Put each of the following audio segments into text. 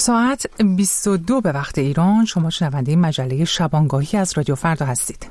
ساعت 22 به وقت ایران. شما شنونده مجله شبانگاهی از رادیو فردا هستید.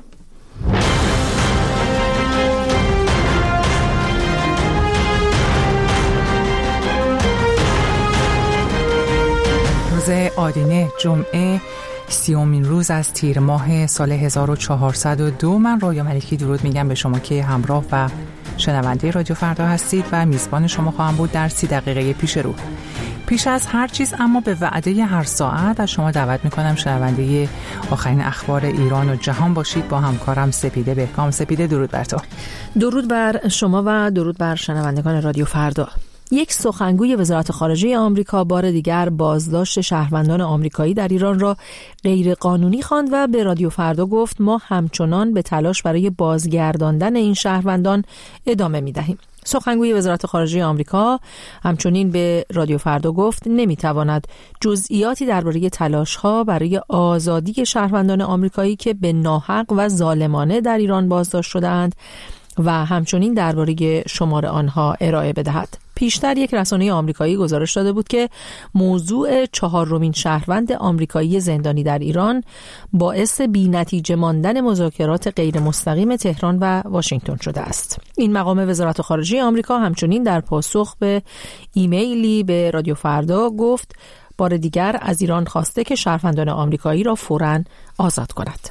روز آدینه، جمعه، 30مین روز از تیر ماه سال 1402. من رویا ملکی درود میگم به شما که همراه و شنونده رادیو فردا هستید و میزبان شما خواهم بود در 30 دقیقه پیش رو. پیش از هر چیز اما به وعده هر ساعت از شما دعوت میکنم شنونده آخرین اخبار ایران و جهان باشید با همکارم سپیده بهکام. سپیده، درود بر تو. درود بر شما و درود بر شنوندگان رادیو فردا. یک سخنگوی وزارت خارجه آمریکا بار دیگر بازداشت شهروندان آمریکایی در ایران را غیرقانونی خواند و به رادیو فردا گفت ما همچنان به تلاش برای بازگرداندن این شهروندان ادامه می‌دهیم. سخنگوی وزارت خارجه آمریکا همچنین به رادیو فردا گفت نمیتواند جزئیاتی درباره تلاش‌ها برای آزادی شهروندان آمریکایی که به ناحق و ظالمانه در ایران بازداشت شده‌اند و همچنین درباره شمار آنها ارائه بدهد. پیشتر یک رسانه آمریکایی گزارش داده بود که موضوع 4مین شهروند آمریکایی زندانی در ایران باعث بی‌نتیجه ماندن مذاکرات غیر مستقیم تهران و واشنگتن شده است. این مقام وزارت خارجه آمریکا همچنین در پاسخ به ایمیلی به رادیو فردا گفت بار دیگر از ایران خواسته که شهروندان آمریکایی را فوراً آزاد کند.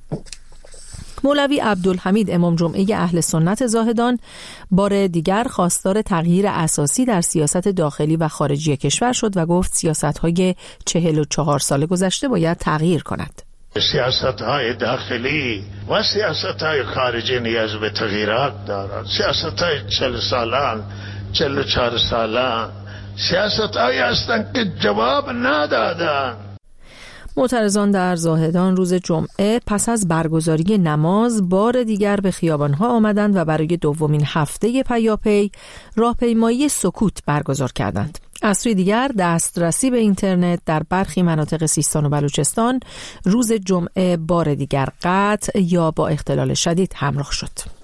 مولوی عبدالحمید امام جمعه اهل سنت زاهدان بار دیگر خواستار تغییر اساسی در سیاست داخلی و خارجی کشور شد و گفت سیاست‌های 44 سال گذشته باید تغییر کند. سیاست‌های داخلی و سیاست‌های خارجی نیاز به تغییرات دارند. سیاست‌های 40 سالان، 44 سالان سیاست‌هایی هستند که جواب ندادند. معترضان در زاهدان روز جمعه پس از برگزاری نماز بار دیگر به خیابان‌ها آمدند و برای دومین هفته پیاپی راهپیمایی سکوت برگزار کردند. از سوی دیگر دسترسی به اینترنت در برخی مناطق سیستان و بلوچستان روز جمعه بار دیگر قطع یا با اختلال شدید همراه شد.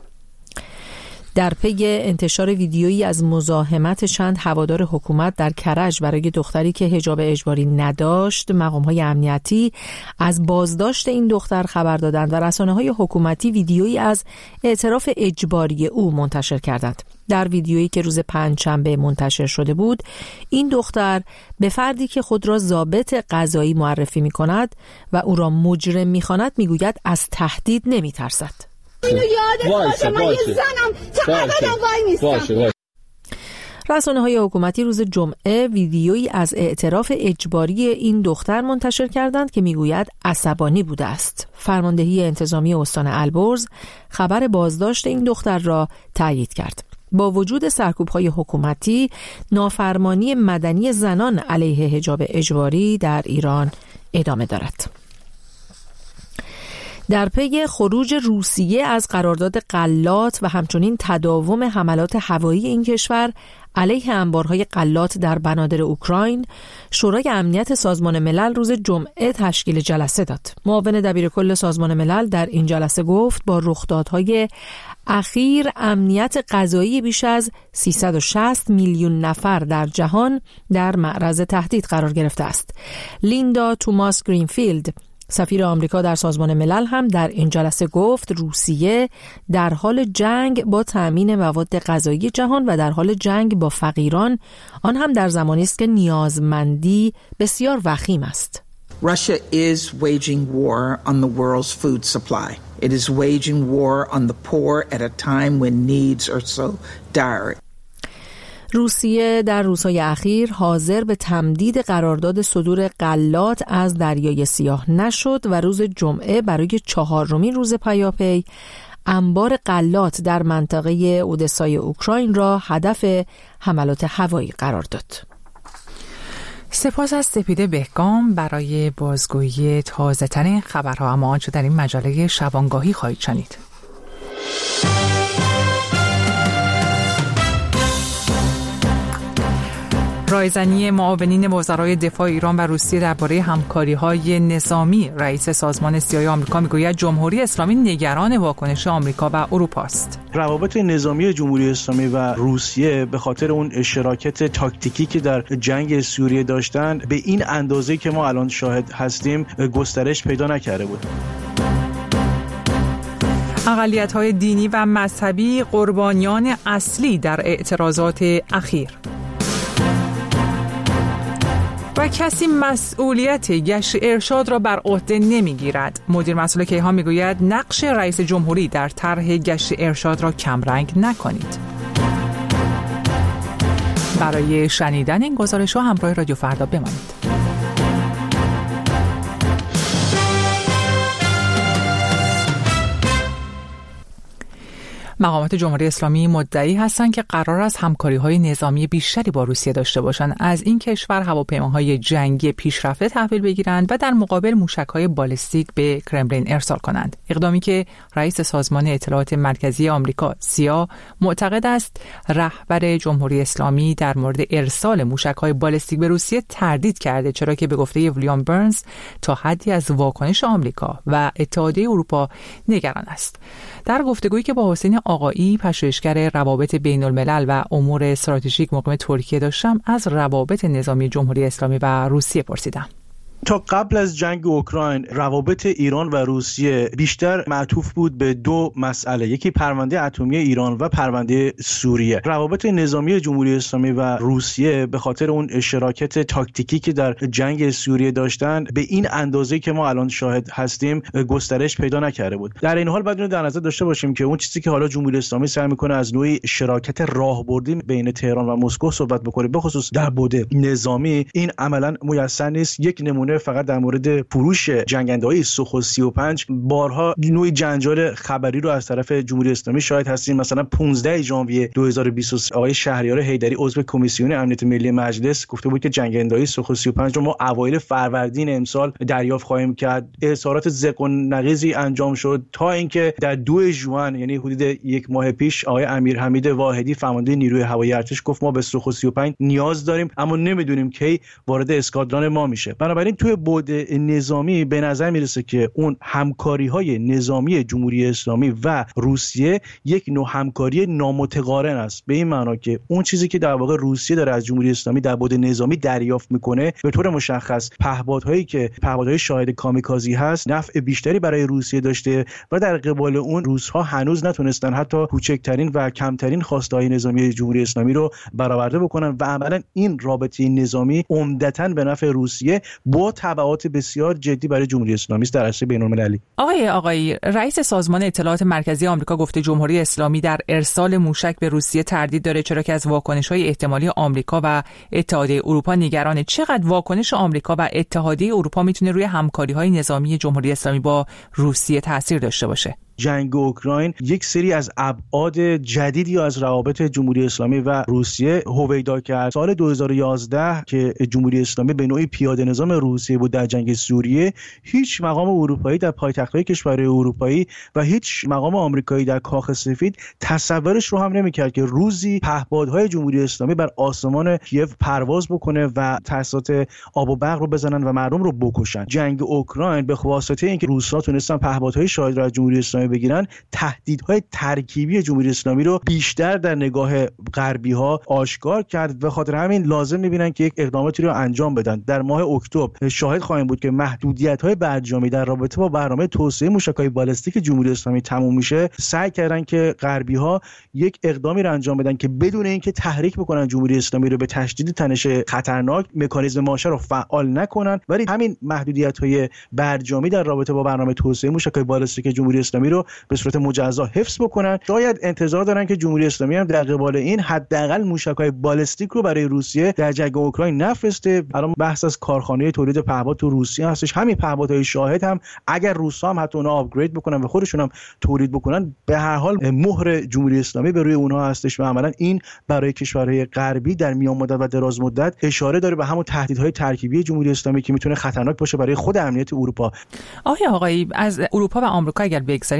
در پی انتشار ویدیویی از مزاحمت چند هوادار حکومت در کرج برای دختری که حجاب اجباری نداشت، مقام‌های امنیتی از بازداشت این دختر خبر دادند و رسانه‌های حکومتی ویدیویی از اعتراف اجباری او منتشر کردند. در ویدیویی که روز پنجشنبه منتشر شده بود، این دختر به فردی که خود را ضابط قضایی معرفی می‌کند و او را مجرم می‌خواند می‌گوید از تهدید نمی‌ترسد. اینو یادت باشه من یه زنم چقدر وای نیستم. رسانه‌های حکومتی روز جمعه ویدیویی از اعتراف اجباری این دختر منتشر کردند که میگوید عصبانی بوده است. فرماندهی انتظامی استان البرز خبر بازداشت این دختر را تایید کرد. با وجود سرکوب‌های حکومتی، نافرمانی مدنی زنان علیه حجاب اجباری در ایران ادامه دارد. در پی خروج روسیه از قرارداد غلات و همچنین تداوم حملات هوایی این کشور علیه انبارهای غلات در بنادر اوکراین، شورای امنیت سازمان ملل روز جمعه تشکیل جلسه داد. معاون دبیرکل سازمان ملل در این جلسه گفت با رخدادهای اخیر امنیت غذایی بیش از 360 میلیون نفر در جهان در معرض تهدید قرار گرفته است. لیندا توماس گرینفیلد سفیر آمریکا در سازمان ملل هم در این جلسه گفت روسیه در حال جنگ با تأمین مواد غذایی جهان و در حال جنگ با فقیران، آن هم در زمانی است که نیازمندی بسیار وخیم است. Russia is waging war on the world's food supply. It is waging war on the poor at a time when needs are so dire. روسیه در روزهای اخیر حاضر به تمدید قرارداد صدور غلات از دریای سیاه نشد و روز جمعه برای 4مین روز پیاپی انبار غلات در منطقه اودسای اوکراین را هدف حملات هوایی قرار داد. سپاس از سپیده بهکام برای بازگویی تازه‌ترین خبرها، اما آنچه در این مجله شبانگاهی خواهید شنید. رایزنی معاونین وزرای دفاع ایران و روسیه درباره همکاری‌های نظامی. رئیس سازمان سیای آمریکا میگوید جمهوری اسلامی نگران واکنش آمریکا و اروپا است. روابط نظامی جمهوری اسلامی و روسیه به خاطر اون شراکت تاکتیکی که در جنگ سوریه داشتن به این اندازه که ما الان شاهد هستیم گسترش پیدا نکرده بود. اقلیت‌های دینی و مذهبی قربانیان اصلی در اعتراضات اخیر. و کسی مسئولیت گشت ارشاد را بر عهده نمیگیرد. مدیر مسئول کیهان میگوید نقش رئیس جمهوری در طرح گشت ارشاد را کمرنگ نکنید. برای شنیدن این گزارش‌ها همراه رادیو فردا بمانید. مقامات جمهوری اسلامی مدعی هستند که قرار است همکاری‌های نظامی بیشتری با روسیه داشته باشند. از این کشور هواپیماهای جنگی پیشرفته تحویل بگیرند و در مقابل موشک‌های بالستیک به کرملین ارسال کنند. اقدامی که رئیس سازمان اطلاعات مرکزی آمریکا سیا معتقد است رهبر جمهوری اسلامی در مورد ارسال موشک‌های بالستیک به روسیه تردید کرده، چرا که به گفته ویلیام برنز تا حدی از واکنش آمریکا و اتحادیه اروپا نگران است. در گفتگویی که با حسین آقایی پژوهشگر روابط بین الملل و امور استراتژیک مقیم ترکیه داشتم، از روابط نظامی جمهوری اسلامی و روسیه پرسیدم. تا قبل از جنگ اوکراین روابط ایران و روسیه بیشتر معطوف بود به دو مسئله، یکی پرونده اتمی ایران و پرونده سوریه. روابط نظامی جمهوری اسلامی و روسیه به خاطر اون شراکت تاکتیکی که در جنگ سوریه داشتن به این اندازه که ما الان شاهد هستیم گسترش پیدا نکرده بود. در این حال باید اینو در نظر داشته باشیم که اون چیزی که حالا جمهوری اسلامی سعی میکنه از نوعی شراکت راهبردی بین تهران و مسکو صحبت بکنه، به خصوص در بعد نظامی، این عملاً میسر نیست. یک نمونه فقط در مورد فروش جنگنده‌های سوخو 35 بارها نوعی جنجال خبری رو از طرف جمهوری اسلامی شاهد هستیم. مثلا 15 ژانویه 2023 آقای شهریار حیدری عضو کمیسیون امنیت ملی مجلس گفته بود که جنگنده‌های سوخو 35 رو ما اوایل فروردین امسال دریافت خواهیم کرد. اظهارات زق و نقیضی انجام شد تا اینکه در 2 ژوئن یعنی حدود یک ماه پیش آقای امیرحمید واحدی فرمانده نیروی هوایی ارتش گفت ما به سوخو 35 نیاز داریم اما نمیدونیم کی وارد اسکادران ما میشه. بنابراین توی بعد نظامی به نظر میرسه که اون همکاری‌های نظامی جمهوری اسلامی و روسیه یک نوع همکاری نامتقارن است، به این معنا که اون چیزی که در واقع روسیه داره از جمهوری اسلامی در بعد نظامی دریافت میکنه به طور مشخص پهپادهای شاهد کامیکازی هست نفع بیشتری برای روسیه داشته و در قبال اون روس‌ها هنوز نتونستن حتی کوچکترین و کمترین خواسته‌های نظامی جمهوری اسلامی رو برآورده بکنن و عملاً این رابطه نظامی عمدتاً به نفع روسیه با تبعات بسیار جدی برای جمهوری اسلامی است در عرصه بین‌المللی. آقای رئیس سازمان اطلاعات مرکزی آمریکا گفته جمهوری اسلامی در ارسال موشک به روسیه تردید داره، چرا که از واکنش‌های احتمالی آمریکا و اتحادیه اروپا نگرانه. چقدر واکنش آمریکا و اتحادیه اروپا میتونه روی همکاری‌های نظامی جمهوری اسلامی با روسیه تاثیر داشته باشه؟ جنگ اوکراین یک سری از ابعاد جدیدی از روابط جمهوری اسلامی و روسیه هویدا کرد. سال 2011 که جمهوری اسلامی به نوعی پیاده نظام روسیه بود در جنگ سوریه، هیچ مقام اروپایی در پایتخت‌های کشورهای اروپایی و هیچ مقام آمریکایی در کاخ سفید تصورش رو هم نمی‌کرد که روزی پهپادهای جمهوری اسلامی بر آسمان کیف پرواز بکنه و تأسیسات آب و برق رو بزنن و مردم رو بکشن. جنگ اوکراین به واسطه اینکه روس‌ها تونستن پهپادهای شاهد را از جمهوری اسلامی بگیرن، تهدیدهای ترکیبی جمهوری اسلامی رو بیشتر در نگاه غربی‌ها آشکار کرد. به خاطر همین لازم می‌بینن که یک اقداماتی رو انجام بدن. در ماه اکتبر شاهد خواهیم بود که محدودیت‌های برجامی در رابطه با برنامه توسعه موشک‌های بالستیک جمهوری اسلامی تموم میشه. سعی کردن که غربی‌ها یک اقدامی رو انجام بدن که بدون اینکه تحریک بکنن جمهوری اسلامی رو به تشدید تنش خطرناک، مکانیزم ماشه رو فعال نکنن، ولی همین محدودیت‌های برجامی در رابطه با برنامه توسعه موشک‌های بالستیک جمهوری اسلامی رو به صورت مجزا حفظ بکنن. شاید انتظار دارن که جمهوری اسلامی هم در قبال این حداقل موشک‌های بالستیک رو برای روسیه در جنگ اوکراین نفرسته. الان بحث از کارخانه تولید پهپاد تو روسیه هستش. همین پهپادهای شاهد هم اگر روس‌ها هم حتی اونها آپگرید بکنن و خودشون هم تولید بکنن، به هر حال مهر جمهوری اسلامی به روی اونها هستش و عملاً این برای کشورهای غربی در میان مدت و دراز مدت اشاره داره به همون تهدیدهای ترکیبی جمهوری اسلامی که میتونه خطرناک باشه برای خود امنیت اروپا. آقای از اروپا و آمریکا اگر بگذاریم،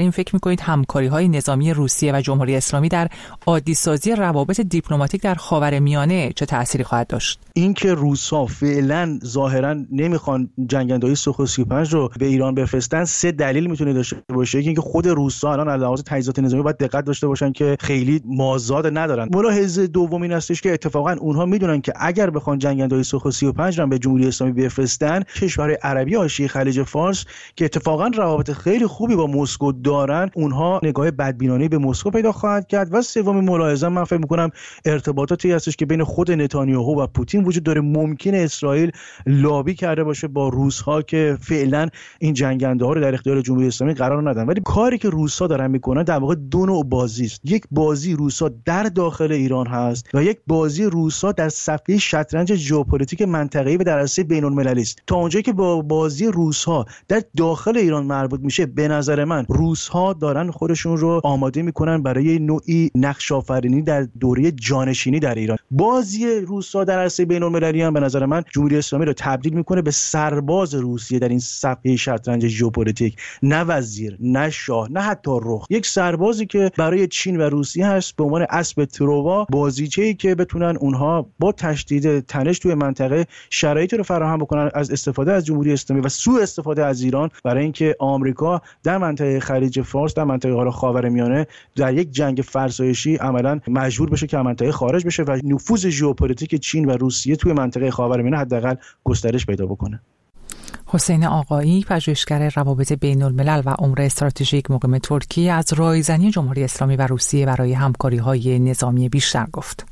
این فکر میکنید همکاری‌های نظامی روسیه و جمهوری اسلامی در عادی‌سازی روابط دیپلماتیک در خاورمیانه چه تأثیری خواهد داشت؟ اینکه روس‌ها فعلا ظاهراً نمیخوان جنگنده‌های سوخو 35 رو به ایران بفرستن 3 دلیل میتونه داشته باشه. یکی اینکه خود روس‌ها الان از لحاظ تجهیزات نظامی باید دقت داشته باشن که خیلی مازاد ندارن. ملاحظه دومی هستش که اتفاقاً اونها میدونن که اگر بخوان جنگنده‌های سوخو 35 رو به جمهوری اسلامی بفرستن، کشورهای عربی حاشیه خلیج فارس که اتفاقاً روابط خیلی خوبی با مسکو دارن، اونها نگاه بدبینانه به مسکو پیدا خواهد کرد. و سوم ملاحظه من فکر می‌کنم ارتباطاتی هستش که بین خود نتانیاهو و پوتین وجود داره. ممکنه اسرائیل لابی کرده باشه با روس‌ها که فعلا این جنگنده‌ها رو در اختیار جمهوری اسلامی قرار ندن. ولی کاری که روس‌ها دارن میکنن در واقع دو نوع بازی است. یک بازی روس‌ها در داخل ایران هست و یک بازی روس‌ها در صفحه شطرنج ژئوپلیتیک منطقه‌ای و در عرصه بین‌المللی است. تا اونجایی که با بازی روس‌ها در داخل ایران مربوط میشه، به نظر من روس‌ها دارن خودشون رو آماده میکنن برای نوعی نقش آفرینی در دوره جانشینی در ایران. بازی روس‌ها در عرصه بین‌المللی هم به نظر من جمهوری اسلامی رو تبدیل میکنه به سرباز روسیه در این صفحه شطرنج ژئوپلیتیک، نه وزیر، نه شاه، نه حتی رخ. یک سربازی که برای چین و روسیه هست به عنوان اسب تروا، بازیچه‌ای که بتونن اونها با تشدید تنش توی منطقه شرایطی رو فراهم بکنن از استفاده از جمهوری اسلامی و سوء استفاده از ایران برای اینکه آمریکا در منطقه خلیج فارس، در منطقه خاورمیانه در یک جنگ فرسایشی عملاً مجبور بشه که از منطقه خارج بشه و نفوذ ژئوپلیتیک چین و روسیه توی منطقه خاورمیانه حداقل گسترش پیدا بکنه. حسین آقایی، پژوهشگر روابط بین‌الملل و امور استراتژیک مقیم ترکیه، از رایزنی جمهوری اسلامی و روسیه برای همکاری‌های نظامی بیشتر گفت.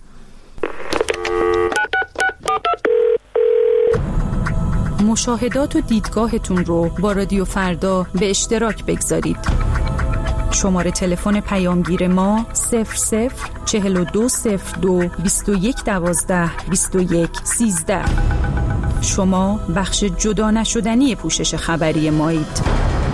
مشاهدات و دیدگاهتون رو با رادیو فردا به اشتراک بگذارید. شماره تلفن پیامگیر ما 004202 2112 2113. شما بخش جدا نشدنی پوشش خبری مایید.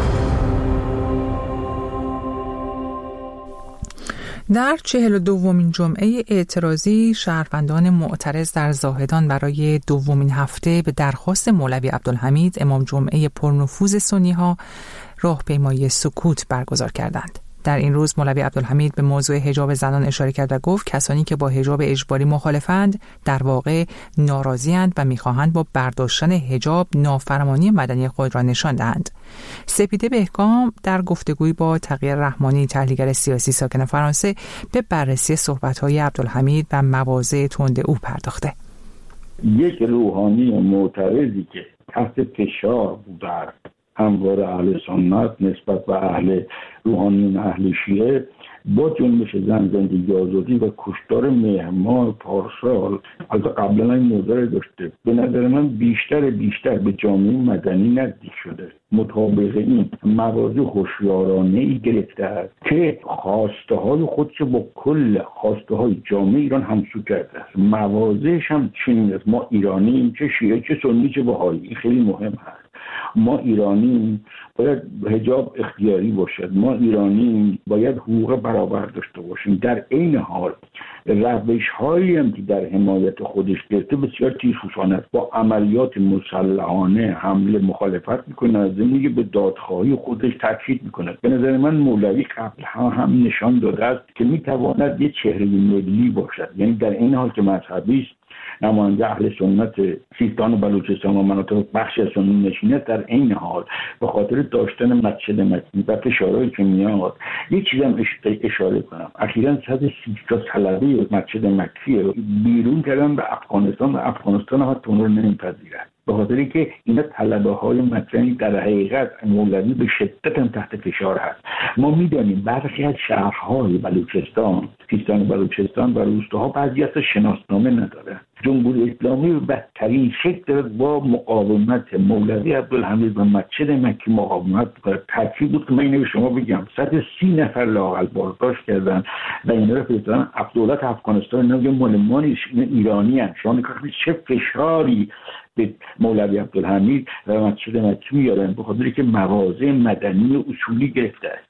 در 42مین جمعه اعتراضی، شهروندان معترض در زاهدان برای دومین هفته به درخواست مولوی عبدالحمید امام جمعه پرنفوذ سنی‌ها راهپیمایی سکوت برگزار کردند. در این روز مولوی عبدالحمید به موضوع حجاب زنان اشاره کرد و گفت کسانی که با حجاب اجباری مخالفند در واقع ناراضی‌اند و می‌خواهند با برداشتن حجاب نافرمانی مدنی خود را نشان دهند. سپیده بهکام در گفتگویی با تقی رحمانی، تحلیلگر سیاسی ساکن فرانسه، به بررسی صحبت‌های عبدالحمید و مواضع تند او پرداخته. یک روحانی معترضی که تحت فشار بوده هموار اهل سنت نسبت به اهل روحانیون اهل شیعه با جنبش زن زندگی آزادی و کشتار مهر ماه پارسال، البته قبلا این موضوع داشته، به نظر من بیشتر به جامعه مدنی نزدیک شده. مطابق این مواضع هوشیارانه ای گرفته است که خواسته های خودش با کل خواسته های جامعه ایران همسو کرده است. مواضعش هم چنین است: ما ایرانیم، چه شیعه چه سنی چه بهایی. این خیلی مهم هست. ما ایرانی باید حجاب اختیاری باشد، ما ایرانی باید حقوق برابر داشته باشیم. در این حال روش هایی هم که در حمایت خودش گرفته بسیار تیزهوشانه است. با عملیات مسلحانه حمله مخالفت میکنه، از زمینی به دادخواهی خودش تاکید میکنه. به نظر من مولوی قبلها هم نشان داده است که میتواند یه چهره ملی باشد، یعنی در این حال که مذهبی است، نماینده اهل سنت سیستان و بلوچستان و مناطق بخش از سنی نشینه، در این حال به خاطر داشتن مسجد مکی و فشارهایی که میاد. یک چیزم اشاره کنم: اخیراً 130 تا طلبه مسجد مکی رو بیرون کردن به افغانستان و افغانستان حتی اون رو نمیپذیرد، به خاطر اینکه اینا طلبه های مدنی در حقیقت مولوی به شدت هم تحت فشار هست. ما میدانیم برخی از شهرهای بلوچستان، سیستان بلوچستان و روستاها بعضی از شناسنامه ندارند. جمهوری اسلامی به بدترین شکل با مقاومت مولوی عبدالحمید و مسجد مکی مقاومت کرد. تاکید بود که من اینو به شما بگم 130 نفر لااقل بازداشت کردن و اینا رو فرستادن دولت افغانستان. اینا مال ما نیست، ایرانی ان. شما نگاه کنید چه فشاری به مولوی عبدالحمید و مسجد مکی میارن، به خاطر که مواضع مدنی اصولی گرفته است.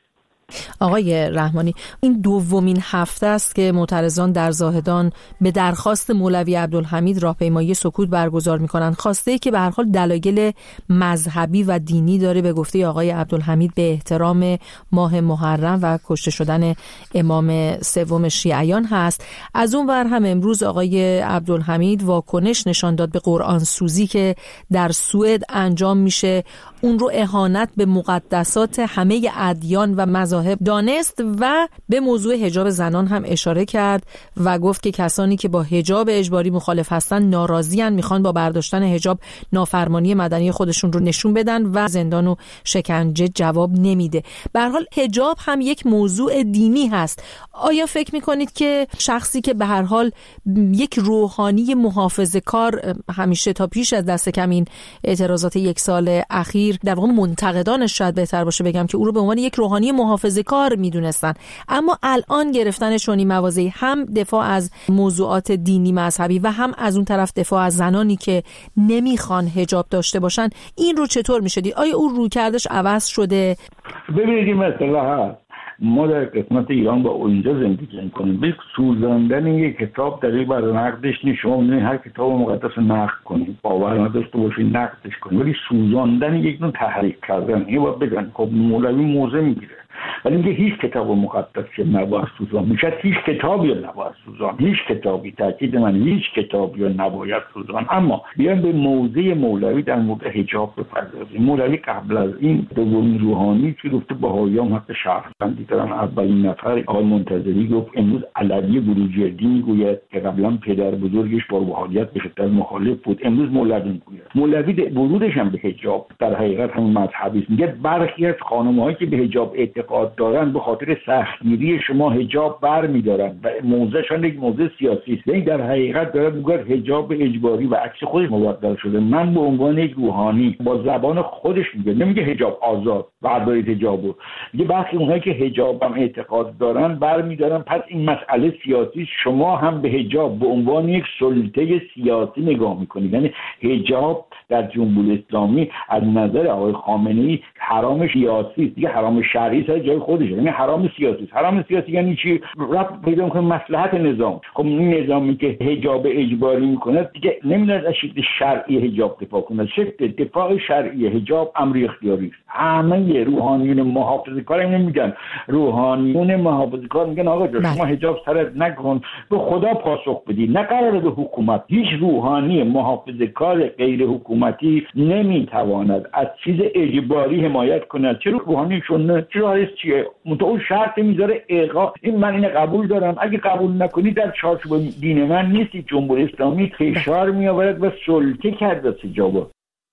آقای رحمانی، این دومین هفته است که معترضان در زاهدان به درخواست مولوی عبدالحمید راهپیمایی سکوت برگزار می‌کنند. خواسته که به هر حال دلایل مذهبی و دینی داره. به گفته آقای عبدالحمید به احترام ماه محرم و کشته شدن امام سوم شیعیان هست. از اون ور هم امروز آقای عبدالحمید واکنش نشان داد به قرآن سوزی که در سوئد انجام میشه. اون رو اهانت به مقدسات همه ادیان و مذاهب دانست و به موضوع حجاب زنان هم اشاره کرد و گفت که کسانی که با حجاب اجباری مخالف هستن ناراضی‌اند، میخوان با برداشتن حجاب نافرمانی مدنی خودشون رو نشون بدن و زندان و شکنجه جواب نمیده. به هر حال حجاب هم یک موضوع دینی هست. آیا فکر میکنید که شخصی که به هر حال یک روحانی محافظه‌کار همیشه تا پیش از دست کم این اعتراضات یک سال اخیر در واقع منتقدانش شاید بهتر باشه بگم که او رو به عنوان یک روحانی محافظه‌کار میدونستن، اما الان گرفتنشون این مواضعی هم دفاع از موضوعات دینی مذهبی و هم از اون طرف دفاع از زنانی که نمیخوان حجاب داشته باشن، این رو چطور میشدید؟ آیا او رویکردش عوض شده؟ ببینید مثلا ما در قسمت ایران با اینجا زندگی میکنیم. به سوزاندن یک کتاب دلیل برای نقدش نیست. شما میدونید هر کتاب مقدس نقد کنید، باور نداشته باشید نقدش کنید، ولی سوزاندن یک نوع تحریک کردن. این باید بگن خب مولوی موضع میگیره، ولی میگه هیچ کتاب مقدس که نباید سوزان میشه، هیچ کتابی نباید سوزان، هیچ کتابی، تاکید من هیچ کتابی نباید سوزان. اما بیان به موضع مولوی در مورد حجاب بپردازیم. مولوی قبل از این دومین روحانی که گفته بهائیان حق شهروندی دارن. اولین نفر آقای منتظری گفت امروز علوی بروجردی میگوید که قبلا پدر بزرگش با وحدت به شدت مخالف بود، امروز مولوی میگوید. مولوی ورودش هم به حجاب در حقیقت هم مذهبی است. میگه برخی از خانم‌هایی که به حجاب اعتقاد دارن به خاطر سختگیری شما حجاب برمی‌دارن و موضعشان یک موضع سیاسی است. یعنی در حقیقت داره میگه حجاب اجباری و عکس خودش مبدل شده. من به عنوان یک روحانی با زبان خودش میگه، نمیگه حجاب آزاد بردارید حجابو، میگه برخی اونایی که حجاب هم اعتقاد دارن برمی‌دارن، پس این مسئله سیاسی، شما هم به حجاب به عنوان یک سلطه سیاسی نگاه میکنید. یعنی حجاب در جمهوری اسلامی از نظر آقای خامنه‌ای حرام سیاسی است، دیگه حرام شرعی سر جای خودشه. یعنی حرام سیاسی است. حرام سیاسی یعنی چی؟ ربط پیدا می‌کنه مصلحت نظام. خب این نظامی که حجاب اجباری میکنه دیگه نمی‌دونه از شکل شرعی حجاب دفاع کنه. شکل دفاع شرعی حجاب امر اختیاری است. همه روحانیون محافظه‌کار نمیگن، روحانیون محافظه‌کار میگن آقا جان شما حجاب سرت نکن، به خدا پاسخ بدی، نه قراره به حکومت. هیچ روحانی محافظه‌کار غیر حکومتی نمیتواند از چیز اجباری حمایت کند. چرا روحانیشون چرا هست چیه؟ اون شرط میذاره اقا این من اینو قبول دارم، اگه قبول نکنی در چارچوب دین من نیستی. جمهوری اسلامی فشار میآورد و سلطه کرده حجاب.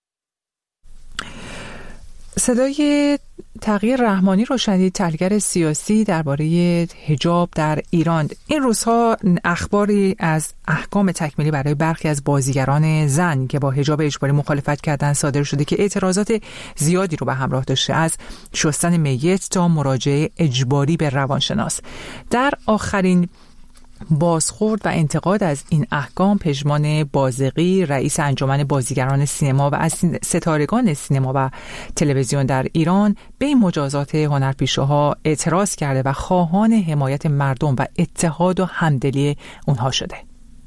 صدای تغییر رحمانی رو شنید، تحلیلگر سیاسی درباره حجاب در ایران. این روزها اخباری از احکام تکمیلی برای برخی از بازیگران زن که با حجاب اجباری مخالفت کردن صادر شده که اعتراضات زیادی رو به همراه داشته، از شستن میت تا مراجعه اجباری به روانشناس. در آخرین بازخورد و انتقاد از این احکام، پژمان بازقی رئیس انجمن بازیگران سینما و از ستارگان سینما و تلویزیون در ایران به این مجازات هنرپیشه‌ها اعتراض کرده و خواهان حمایت مردم و اتحاد و همدلی اونها شده.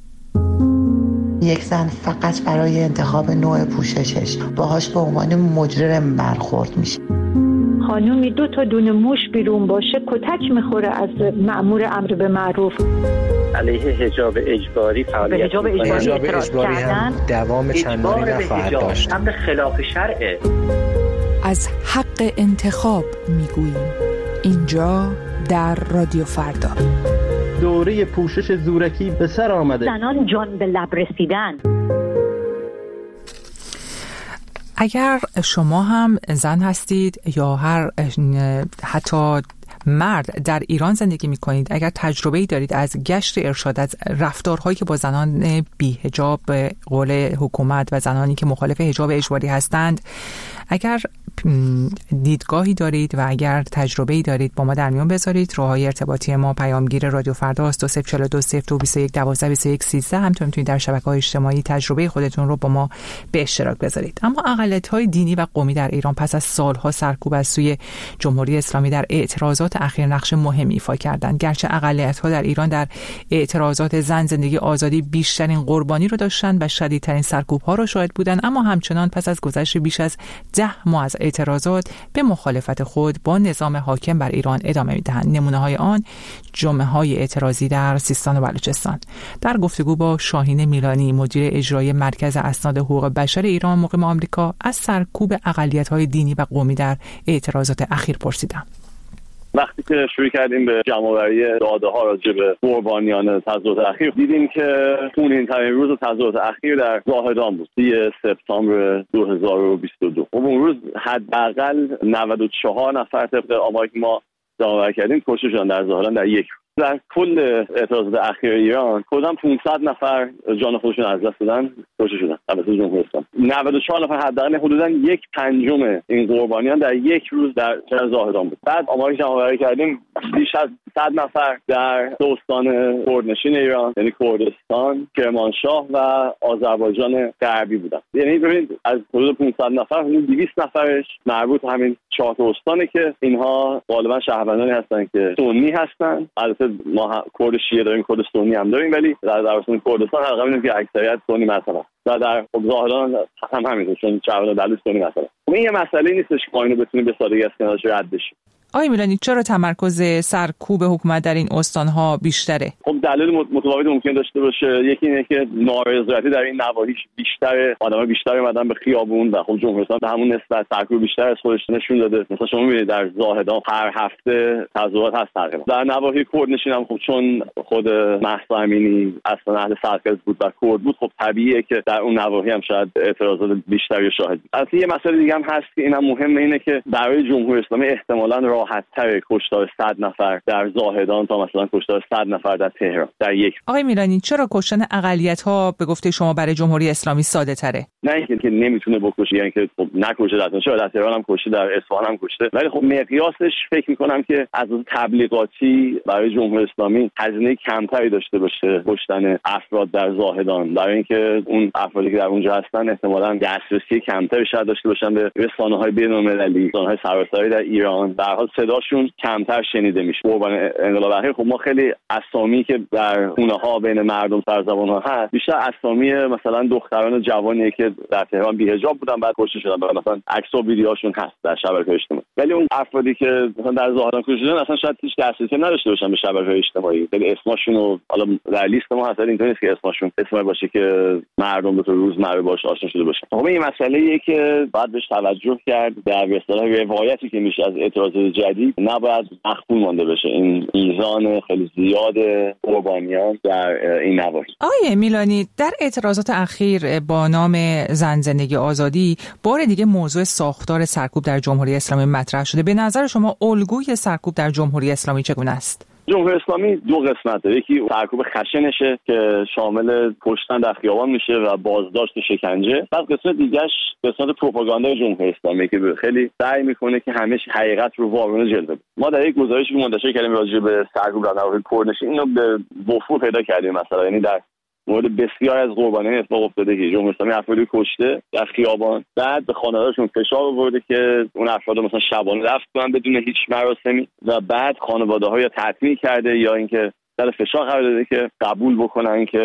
یک زن فقط برای انتخاب نوع پوششش باهاش به عنوان مجرم برخورد میشه. خانومی 2 تا دونه موش بیرون باشه کتک میخوره از مأمور امر به معروف. علیه حجاب اجباری فعالیت حجاب اجباری هم دوام چندانی نخواهد داشت. امر خلاف شرعه. از حق انتخاب میگوییم اینجا در رادیو فردا. دوره پوشش زورکی به سر آمده. زنان جان به لب رسیدن. اگر شما هم زن هستید یا حتی مرد در ایران زندگی می‌کنید، اگر تجربه‌ای دارید از گشت ارشاد، از رفتارهایی که با زنان بی حجاب به قول حکومت و زنانی که مخالف حجاب اجباری هستند اگر دیدگاهی دارید و اگر تجربه‌ای دارید با ما در میون بذارید. راههای ارتباطی ما پیامگیر رادیو فردا است 204202212113. همینطور میتونید در شبکه‌های اجتماعی تجربه خودتون رو با ما به اشتراک بذارید. اما اقلیت‌های دینی و قومی در ایران پس از سالها سرکوب از سوی جمهوری اسلامی در اعتراضات اخیر نقش مهمی ایفا کردند. گرچه اقلیت‌ها در ایران در اعتراضات زن، زندگی، آزادی بیشترین قربانی رو داشتند و شدیدترین سرکوب‌ها را شاهد بودند، اما همچنان پس از گذشت بیش از 10 ماه از اعتراضات به مخالفت خود با نظام حاکم بر ایران ادامه می‌دهند. نمونه‌های آن جمعه‌های اعتراضی در سیستان و بلوچستان. در گفتگو با شاهین میلانی، مدیر اجرایی مرکز اسناد حقوق بشر ایران مقیم آمریکا، از سرکوب اقلیت‌های دینی و قومی در اعتراضات اخیر پرسیدم. وقتی که شروع کردیم به جمع‌آوری داده‌ها راجع به قربانیان تظاهرات اخیر، دیدیم که خونین‌ترین روز تظاهرات اخیر در زاهدان بود، 30 سپتامبر 2022. اون روز حداقل 94 نفر طبق آماری که ما جمع‌آوری کردیم کشته شدن در زاهدان در یک روز. در کل اعتراضات اخیر ایران کلا 500 نفر جان خودشون از دست دادن، کشته شدن توسط جمهوری اسلامی. 94 نفر حداقل حدوداً 1/5 این قربانیان در یک روز در شهر زاهدان بود. بعد آماری که جمع‌آوری کردیم بیش از 100 نفر در استان کردنشین ایران، یعنی کردستان، کرمانشاه و آذربایجان غربی بودن. یعنی ببینید از حدود 500 نفر حدود 200 نفرش مربوط همین 4 تا استانه که اینها غالبا شهروندانی هستن که سنی هستن. البته ما کرد شیعه داریم، کرد سنی هم داریم، ولی در استان کردستان حقیقتا اینه که اکثریت سنی مثلا و در زاهدان هم همینطور، چون شهروندان بلوچ سنی مثلا. این یه مسئله نیستش که ما اینو بتونیم به سادگی از کنارش رد بشیم. آقای میلانی، چرا تمرکز سرکوب حکومت در این استان‌ها بیشتره؟ خب دلایل متفاوتی ممکن داشته باشه. یکی اینه که نارضایتی در این نواحی بیشتره، آدم‌ها بیشتر اومدن به خیابون و خب جمهوری اسلامی به همون نسبت سرکوب بیشتر از خودش نشون داده. مثلا شما می‌بینید در زاهدان هر هفته تظاهرات هست تقریبا. در نواحی کردنشین هم خب چون خود مهسا امینی اصلا اهل سرکز بود و کرد بود، خب طبیعیه که در اون نواحی هم شاید اعتراضات بیشتری شاهد بود. البته یه مسئله دیگه هم هست که اینم مهمه، اینه که برای جمهوری اسلامی احتمالاً راحت‌تر کشتار 100 نفر در زاهدان تا مثلا کشتار 100 نفر در تهران در یک. آقای میلانی، چرا کشتن اقلیت‌ها به گفته شما برای جمهوری اسلامی ساده‌تره؟ نه اینکه نمیتونه بکشه، یعنی که خب نکشه، در تهران هم کشته، در اصفهان هم کشته، ولی خب مقیاسش فکر می‌کنم که از تبلیغاتی برای جمهوری اسلامی هزینه کمتری داشته باشه کشتن افراد در زاهدان، برای اینکه اون افرادی که در اونجا هستن احتمالاً دسترسی کمتری شاید داشته باشن به رسانه‌های بین‌المللی، رسانه‌های سراسری در ایران، به هر حال صداشون کمتر شنیده میشه. قربان انقلاب اخیر خب ما خیلی اسامی که در خونه‌ها بین مردم سرزبان‌ها هست، بیشتر اسامی مثلا دختران جوانی که در تهران بی‌حجاب بودن بعد کشته شدن، مثلا عکس و ویدیوهاشون هست در شبکه‌های اجتماعی. ولی اون افرادی که مثلا در زاهدان کشته شدن اصلا شاید هیچ دسترسی نداشته باشن به شبکه‌های اجتماعی. خیلی اسمشون رو حالا در لیست ما هست، اینطوری نیست که اسمشون اسمی باشه که مردم به طور روزمره باهاش آشنا شده باشن. خب این مسئله‌ایه که بعد بهش توجه کرد. در به اصطلاح روایتی که میشه از اعتراضات جدید نباید مخفول مانده بشه این میزان خیلی زیاد قربانیان در این نواحی. آقای میلانی، در اعتراضات اخیر با نام زن، زندگی، آزادی بار دیگه موضوع ساختار سرکوب در جمهوری اسلامی مطرح شده. به نظر شما الگوی سرکوب در جمهوری اسلامی چگونه است؟ جمهوری اسلامی دو قسمت داره. یکی سرکوب خشنشه که شامل کشتن در خیابان میشه و بازداشت و شکنجه. بعد قسمت دیگه‌اش قسمت پروپاگاندای جمهوری اسلامی که خیلی سعی میکنه که همه حقیقت رو وارونه جلوه بده. ما در یک گزارشی که منتشر کردیم راجع به سرکوب در نواحی کردنشین اینو به وفور پیدا کردیم. مثلا یعنی در مورد بسیار از قربانیان اتفاق افتاده که جمهوری اسلامی افرادی کشته در خیابان، بعد به خانواده‌شون فشار آورده که اون افراد مثلا شبانه دفن کنن بدون هیچ مراسمی و بعد خانواده‌ها یا تعطیل کرده یا اینکه در فشار قرار داده که قبول بکنن که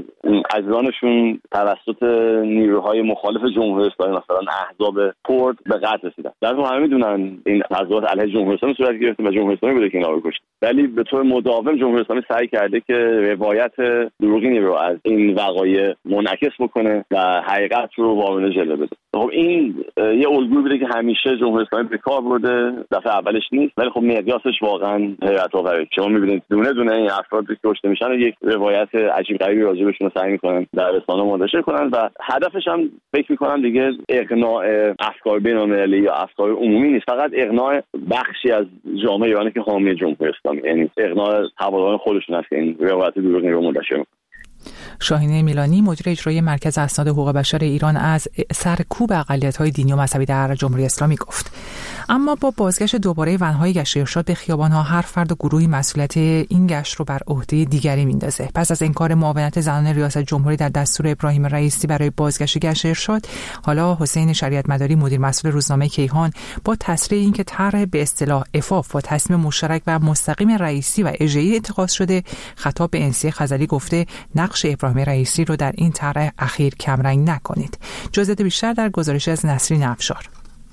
عزیزانشون توسط نیروهای مخالف جمهوری اسلامی مثلا احزاب کرد به قتل رسیدن. در واقع همه میدونن این تظاهرات علیه جمهوری اسلامی صورت گرفته و جمهوری اسلامی بوده که اینا رو کشته، ولی به طور مداوم جمهوری اسلامی سعی کرده که روایت دروغینی رو از این وقایع منعکس بکنه و حقیقت رو وارونه جلوه بده. خب این یه الگویی بوده که همیشه جمهوری اسلامی به کار برده، دفعه اولش نیست، ولی خب مقیاسش واقعا حیرت آوره. شما می‌بینید دونه دونه این افراد که کشته میشن و یک روایت عجیب غریبی راجع بهشون سعی میکنن در رسانه‌ها منتشر کنن و هدفش هم فکر میکنن دیگه اقناع افکار بین‌المللی یا افکار عمومی نیست، فقط اقناع بخشی از جامعه ایرانی که حامی جمهوری اسلامی، یعنی اقناع هواداران خودشون هست که این روایت دروغین رو منتشر میکنن. شاهین میلانی مدیر اجرایی مرکز اسناد حقوق بشر ایران از سرکوب اقلیت‌های دینی و مذهبی در جمهوری اسلامی گفت. اما با بازگشت دوباره ونهای گشت ارشاد به خیابان‌ها، هر فرد و گروهی مسئولیت این گشت رو بر عهده دیگری میندازه. پس از انکار معاونت زنان ریاست جمهوری در دستور ابراهیم رئیسی برای بازگشت گشت ارشاد، حالا حسین شریعت مداری مدیر مسئول روزنامه کیهان با تصریح اینکه طرح به اصطلاح عفاف و تصمیم مشترک و مستقیم رئیسی و اجرایی اتخاذ شده، خطاب به انسی خزعلی گفته نقش ابراهیم رئیسی رو در این طرح اخیر کمرنگ نکنید. جزئیات بیشتر در گزارش از نسرین افشار.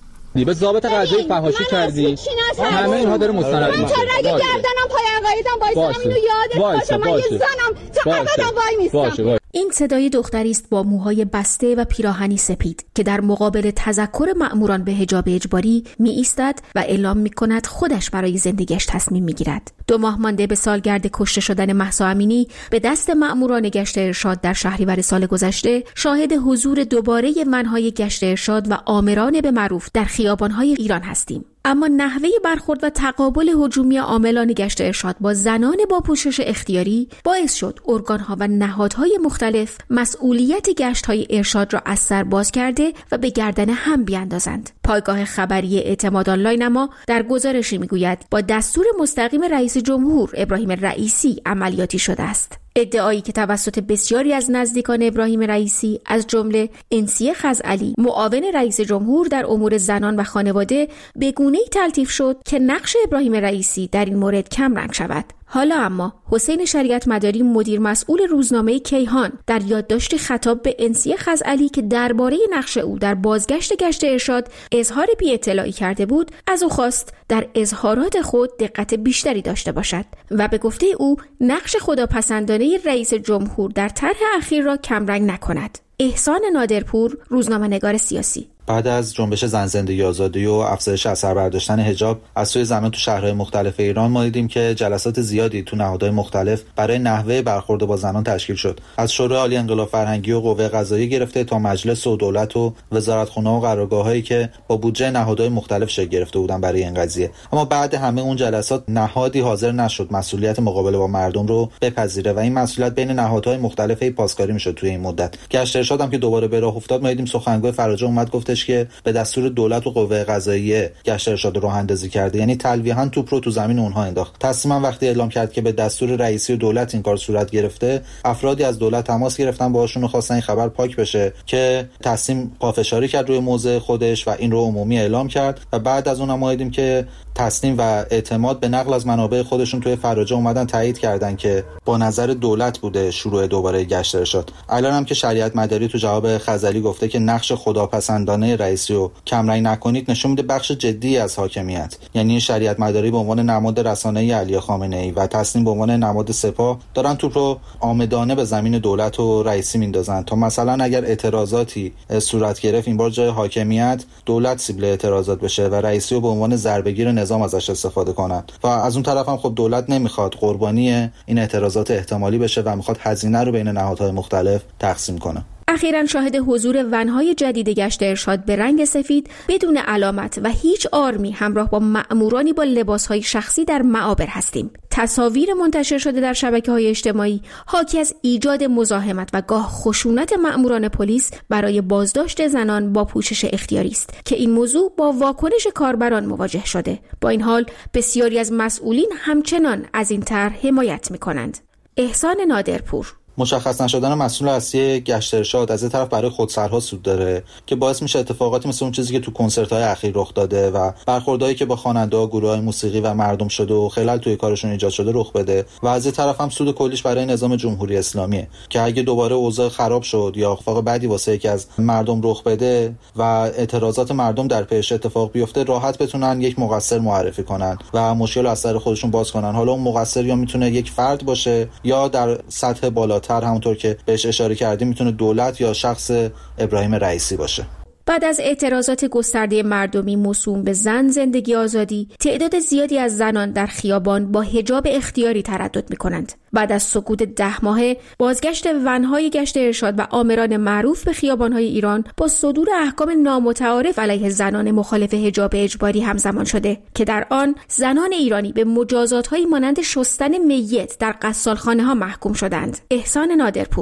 به ضابط قضایی فحاشی کردی، همه اینها داره مستند من تا رگ گردنم پای عقایدم وایسادم، اینو یادت باشه. من یه زنم تا ابدا وای میستم. این صدای دختری است با موهای بسته و پیراهنی سپید که در مقابل تذکر مأموران به حجاب اجباری می ایستد و اعلام می کند خودش برای زندگیش تصمیم می گیرد. 2 ماه مانده به سالگرد کشته شدن مهسا امینی به دست مأموران گشت ارشاد در شهریور سال گذشته شاهد حضور دوباره ونهای گشت ارشاد و آمران به معروف در خیابان‌های ایران هستیم. اما نحوه برخورد و تقابل هجومی عاملان گشت ارشاد با زنان با پوشش اختیاری باعث شد ارگان‌ها و نهادهای مختلف مسئولیت گشت‌های ارشاد را از سر باز کرده و به گردن هم بیاندازند. پایگاه خبری اعتماد آنلاین اما در گزارشی میگوید با دستور مستقیم رئیس جمهور ابراهیم رئیسی عملیاتی شده است. ادعایی که توسط بسیاری از نزدیکان ابراهیم رئیسی از جمله انسی خزعلی معاون رئیس جمهور در امور زنان و خانواده به گونه‌ای تلطیف شد که نقش ابراهیم رئیسی در این مورد کم رنگ شود. حالا اما حسین شریعت مداری مدیر مسئول روزنامه کیهان در یادداشتی خطاب به انسی خزعلی که درباره نقش او در بازگشت گشت ارشاد اظهار بی‌اطلاعی کرده بود، از او خواست در اظهارات خود دقت بیشتری داشته باشد و به گفته او نقش خداپسندانه رئیس جمهور در طرح اخیر را کمرنگ نکند. احسان نادرپور، روزنامه‌نگار سیاسی. بعد از جنبش زن زندگی آزادی و افزایش اثر برداشتن حجاب از سوی زنان تو شهرهای مختلف ایران، ما دیدیم که جلسات زیادی تو نهادهای مختلف برای نحوه برخورد با زنان تشکیل شد. از شورای عالی انقلاب فرهنگی و قوه قضاییه گرفته تا مجلس و دولت و وزارتخونه‌ها و قرارگاه‌هایی که با بودجه نهادهای مختلف شکل گرفته بودن برای این قضیه. اما بعد همه اون جلسات نهادی حاضر نشد مسئولیت مقابله با مردم رو بپذیره و این مسئولیت بین نهادهای مختلف پاسکاری میشد توی این مدت. گشت ارشاد هم که دوباره به راه افتاد، ما دیدیم سخنگوی فرجه اومد گفتش که به دستور دولت و قوه قضاییه گشت ارشاد راه اندازی کرده، یعنی تلویحاً توپ رو تو زمین اونها انداخت. تصمیما وقتی اعلام کرد که به دستور رئیسی و دولت این کار صورت گرفته، افرادی از دولت تماس گرفتن باهاشون و خواستن این خبر پاک بشه که تصمیم پافشاری کرد روی موضع خودش و این رو عمومی اعلام کرد و بعد از اون ما دیدیم که تصمیم و اعتماد به نقل از منابع خودشون توی فرجه اومدن تایید کردن که با نظر دولت بوده شروع دوباره گشت ارشاد. الان هم که شریعت مداری تو جواب خزعلی گفته که نقش خداپسندانه رئیسی رو کمرنگ نکنید، نشون میده بخش جدی از حاکمیت، یعنی شریعت مداری به عنوان نماد رسانه‌ای علی خامنه‌ای و تصمیم به عنوان نماد سپاه دارن توپ رو عامدانه به زمین دولت و رئیسی میندازن تا مثلا اگر اعتراضاتی صورت گرفت این بار جای حاکمیت دولت سیبل اعتراضات بشه و رئیسی رو به عنوان ضربه‌گیر نظام ازش استفاده کنن. و از اون طرف هم خب دولت نمیخواد قربانی این اعتراضات احتمالی بشه و میخواد هزینه رو بین نهادهای مختلف تقسیم کنه. اخیراً شاهد حضور ونهای جدید گشت ارشاد به رنگ سفید بدون علامت و هیچ آرمی همراه با مأمورانی با لباسهای شخصی در معابر هستیم. تصاویر منتشر شده در شبکه‌های اجتماعی حاکی از ایجاد مزاحمت و گاه خشونت مأموران پلیس برای بازداشت زنان با پوشش اختیاری است که این موضوع با واکنش کاربران مواجه شده. با این حال بسیاری از مسئولین همچنان از این طرح حمایت می‌کنند. احسان نادرپور. مشخص نشدن مسئول اصلی گشت ارشاد از این طرف برای خودسرها سود داره که باعث میشه اتفاقاتی مثل اون چیزی که تو کنسرت‌های اخیر رخ داده و برخوردایی که با خواننده‌ها، گروه‌های موسیقی و مردم شده و خلل توی کارشون ایجاد شده رخ بده و از این طرف هم سود کلیش برای نظام جمهوری اسلامیه که اگه دوباره اوضاع خراب شد یا اتفاق بدی واسه یکی از مردم رخ بده و اعتراضات مردم در پیش اتفاق بیفته، راحت بتونن یک مقصر معرفی کنن و مشکل رو از سر خودشون باز کنن. حالا اون مقصر یا میتونه یک فرد باشه یا در سطح بالاتر همونطور که بهش اشاره کردیم میتونه دولت یا شخص ابراهیم رئیسی باشه. بعد از اعتراضات گسترده مردمی موسوم به زن زندگی آزادی، تعداد زیادی از زنان در خیابان با حجاب اختیاری تردد می‌کنند. بعد از سکوت 10 ماهه، بازگشت ونهای گشت ارشاد و آمران معروف به خیابان‌های ایران با صدور احکام نامتعارف علیه زنان مخالف حجاب اجباری همزمان شده که در آن زنان ایرانی به مجازات‌هایی مانند شستن میت در غسالخانه‌ها محکوم شدند. احسان نادرپور.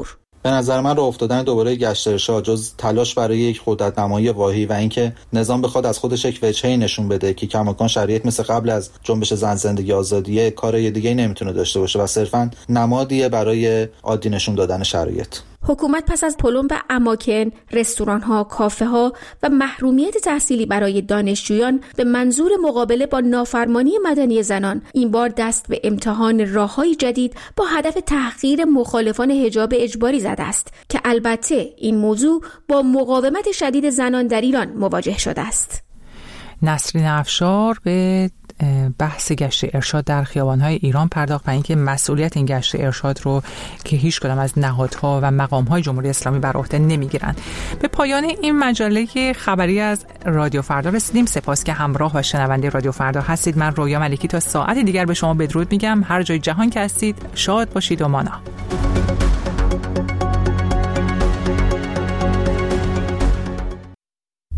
به نظر من راه افتادن دوباره گشت ارشاد جز تلاش برای یک قدرت‌نمایی واهی و اینکه نظام بخواد از خودش یک وجهی نشون بده که کماکان شرایط مثل قبل از جنبش زن زندگی آزادی کار دیگه نمیتونه داشته باشه و صرفاً نمادیه برای عادی نشون دادن شرایط. حکومت پس از پلم به اماکن، رستوران‌ها، کافه‌ها و محرومیت تحصیلی برای دانشجویان به منظور مقابله با نافرمانی مدنی زنان، این بار دست به امتحان راه‌های جدید با هدف تحقیر مخالفان حجاب اجباری زده است که البته این موضوع با مقاومت شدید زنان در ایران مواجه شده است. نسرین افشار به بحث گشت ارشاد در خیابان‌های ایران پرداخت و اینکه مسئولیت این گشت ارشاد رو که هیچ کدام از نهادها و مقام‌های جمهوری اسلامی بر عهده نمی‌گیرند. به پایان این مجله خبری از رادیو فردا رسیدیم. سپاس که همراه و شنونده رادیو فردا هستید. من رویا ملکی تا ساعت دیگر به شما بدرود میگم. هر جای جهان که هستید شاد باشید و مانا.